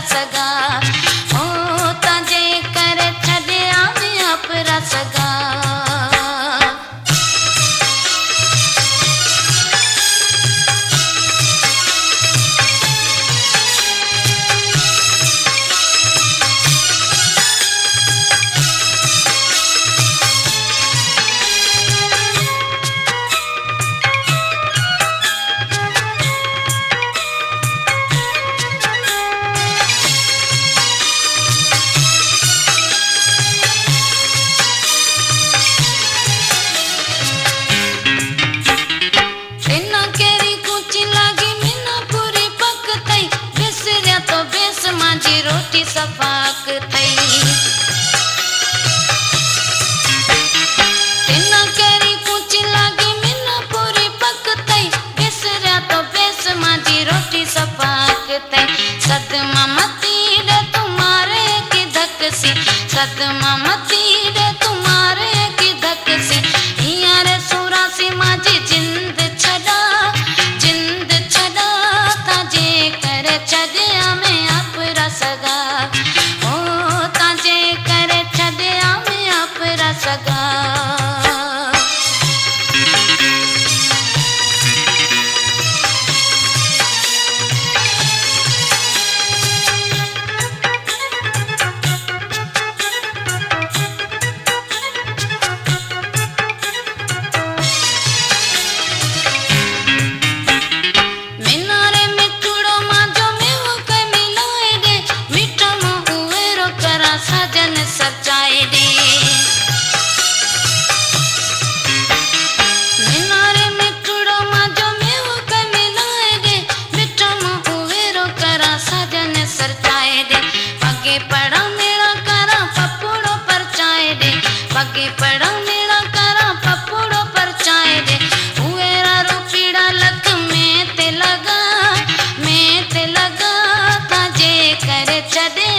सगा ओ ताजे कर छड़या में अपरा सगा रोटी सफाक थई तेना केरी कुछ लागी मिना पूरी पक थई बिसरा तो बेस माजी रोटी सफाक थई सदमा मती रे तुम्हारे की धक सी सदमा मती रे तुम्हारे की धक सी हिया रे सूरा सी माजी जिंद छड़ा ताजे कर छड़या में अपरा सगा ओ ताजे कर छड़या में अपरा सगा सजन सचाए दे मिनारे मिठड़ो माजो मेवो के मिलाए दे मिठो मुवेरो करा सजन सरचाए दे पगे पड़ा मेरा करा पपुड़ो परचाए दे पगे पड़ा मेरा करा पपुड़ो परचाए दे उवेरा रूपीड़ा लक में ते लगा ताजे कर छदे